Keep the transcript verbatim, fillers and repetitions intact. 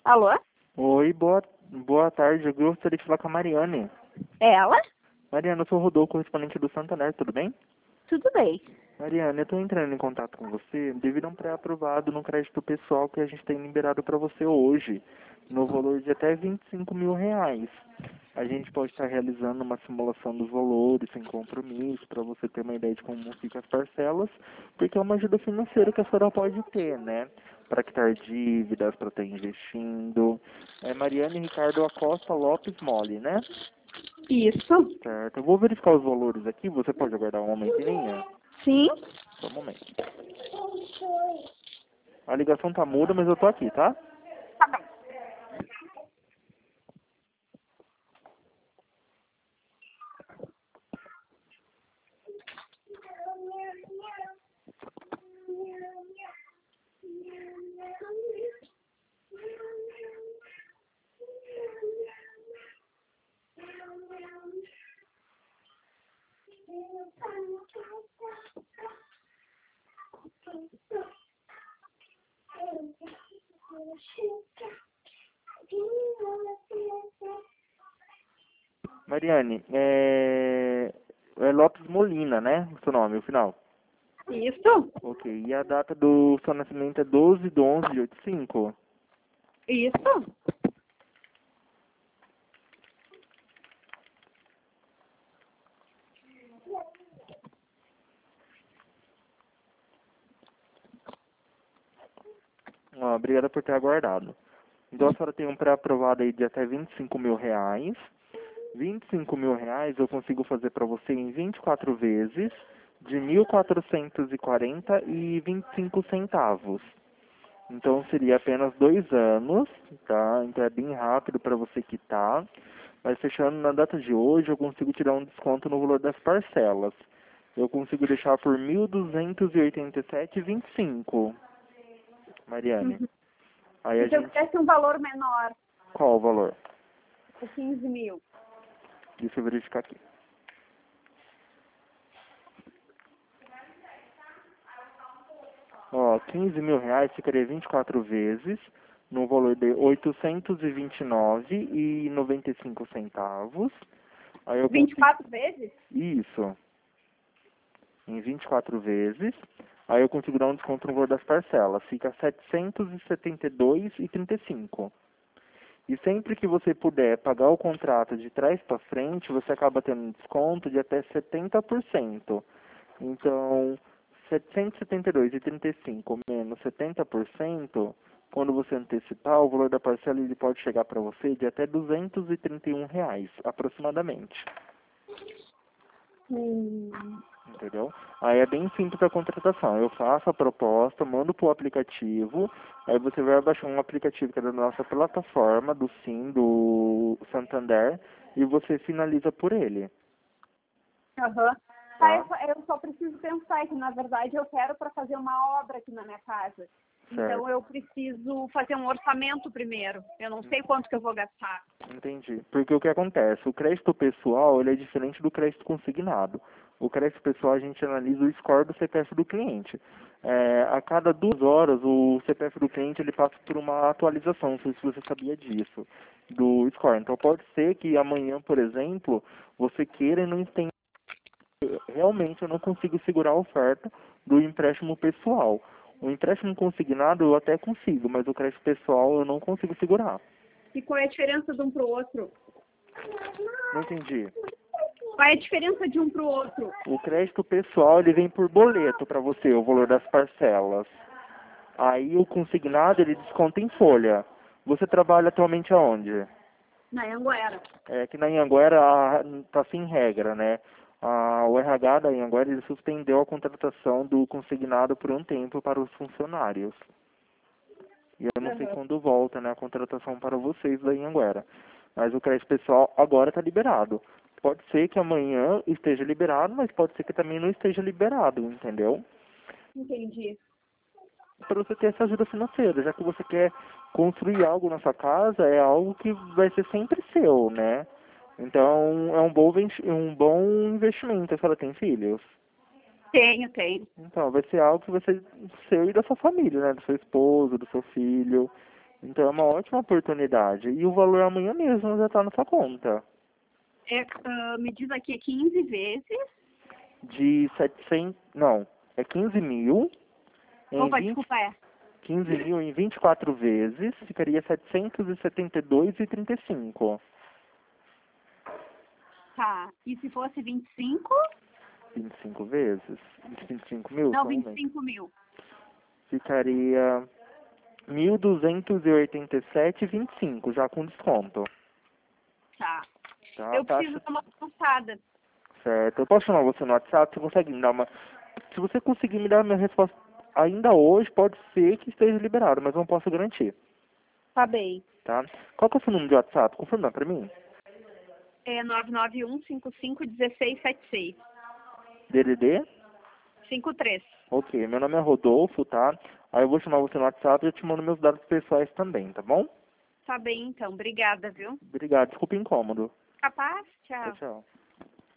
Alô? Oi, boa, boa tarde. Eu gostaria de falar com a Mariane. É ela? Mariane, eu sou o Rodolfo, correspondente do Santander, tudo bem? Tudo bem. Mariane, eu estou entrando em contato com você devido a um pré-aprovado no crédito pessoal que a gente tem liberado para você hoje, no valor de até vinte e cinco mil reais. A gente pode estar realizando uma simulação dos valores sem compromisso, para você ter uma ideia de como ficam as parcelas, porque é uma ajuda financeira que a senhora pode ter, né? Para quitar dívidas, para estar investindo. É Mariane Ricardo Acosta Lopes Mole, né? Isso. Certo. Eu vou verificar os valores aqui. Você pode aguardar um momento em linha? Sim. Só um momento. A ligação tá muda, mas eu tô aqui, tá? Tá bom. Mariane, é... é Lopes Molina, né? O seu nome, o final. Isso. Ok. E a data do seu nascimento é doze de onze de oitenta e cinco? Isso. Ó, obrigada por ter aguardado. Então a senhora tem um pré-aprovado aí de até vinte e cinco mil reais. vinte e cinco mil reais eu consigo fazer para você em vinte e quatro vezes de mil quatrocentos e quarenta e vinte e cinco centavos. Então seria apenas dois anos, tá? Então é bem rápido para você quitar. Mas fechando na data de hoje eu consigo tirar um desconto no valor das parcelas. Eu consigo deixar por mil duzentos e oitenta e sete e vinte e cinco, Mariane. Uhum. Aí a E se eu gente... quisesse um valor menor, Qual o valor? por quinze mil? Deixa eu verificar aqui. Ó, quinze mil reais ficaria vinte e quatro vezes, no valor de oitocentos e vinte e nove e noventa e cinco centavos. Aí eu vinte e consigo... quatro vezes? Isso, em vinte e quatro vezes. Aí eu consigo dar um desconto no valor das parcelas. Fica setecentos e setenta e dois e trinta e cinco. E sempre que você puder pagar o contrato de trás para frente, você acaba tendo um desconto de até setenta por cento. Então, setecentos e setenta e dois e trinta e cinco menos setenta por cento, quando você antecipar, o valor da parcela ele pode chegar para você de até duzentos e trinta e um reais, aproximadamente. Hum. Entendeu? Aí é bem simples a contratação. Eu faço a proposta, mando pro aplicativo, aí você vai baixar um aplicativo que é da nossa plataforma, do Sim, do Santander, e você finaliza por ele. Aham. Tá, eu, Tá? só- eu só preciso pensar que, na verdade, eu quero para fazer uma obra aqui na minha casa. Então, Certo. eu preciso fazer um orçamento primeiro. Eu não sei quanto que eu vou gastar. Entendi. Porque o que acontece? O crédito pessoal ele é diferente do crédito consignado. O crédito pessoal a gente analisa o score do C P F do cliente. É, a cada duas horas o C P F do cliente ele passa por uma atualização, não sei se você sabia disso, do score. Então pode ser que amanhã, por exemplo, você queira e não tenha. Realmente eu não consigo segurar a oferta do empréstimo pessoal. O empréstimo consignado eu até consigo, mas o crédito pessoal eu não consigo segurar. E qual é a diferença de um para o outro? Não entendi. Qual é a diferença de um para o outro? O crédito pessoal ele vem por boleto para você, o valor das parcelas. Aí o consignado ele desconta em folha. Você trabalha atualmente aonde? Na Anguera. É que na Anhanguera está sem regra, né? A, o R H da Anhanguera ele suspendeu a contratação do consignado por um tempo para os funcionários. E eu não sei Aham. quando volta, né, a contratação para vocês da Anhanguera. Mas o crédito pessoal agora está liberado. Pode ser que amanhã esteja liberado, mas pode ser que também não esteja liberado, entendeu? Entendi. Para você ter essa ajuda financeira, já que você quer construir algo na sua casa, é algo que vai ser sempre seu, né? Então, é um bom, investi- um bom investimento. A senhora tem filhos? Tenho, tenho. Então, vai ser algo que vai ser seu e da sua família, né? Do seu esposo, do seu filho. Então é uma ótima oportunidade. E o valor amanhã mesmo já está na sua conta. É, ah, me diz aqui, quinze vezes. De setecentos... Não, é quinze mil em Opa, vinte, desculpa, é. quinze mil em vinte e quatro vezes, ficaria setecentos e setenta e dois reais e trinta e cinco. Tá. E se fosse vinte e cinco? vinte e cinco vezes? vinte e cinco mil? Não, Só um vinte e momento. cinco mil. Ficaria mil duzentos e oitenta e sete reais e vinte e cinco, já com desconto. Tá. Tá? Eu A preciso taxa... dar uma consultada. Certo. Eu posso chamar você no WhatsApp? Você consegue me dar uma... Se você conseguir me dar a minha resposta ainda hoje, pode ser que esteja liberado, mas não posso garantir. Tá bem. Tá? Qual que é o seu número de WhatsApp? Confirma pra mim. É nove nove um cinco cinco um seis sete seis. D D D? cinco três. Ok, meu nome é Rodolfo, tá? Aí eu vou chamar você no WhatsApp e eu te mando meus dados pessoais também, tá bom? Tá bem, então. Obrigada, viu? Obrigado, desculpa o incômodo. Capaz? Tchau, Tchau. tchau.